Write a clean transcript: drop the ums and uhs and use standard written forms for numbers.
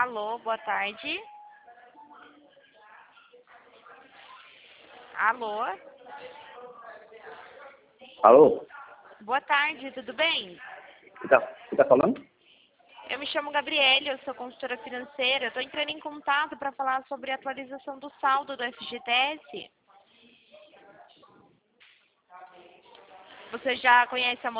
Alô, boa tarde. Alô, Alô? boa tarde, tudo bem? Você tá falando? Eu me chamo Gabriele, eu sou consultora financeira. Estou entrando em contato para falar sobre a atualização do saldo do FGTS. Você já conhece a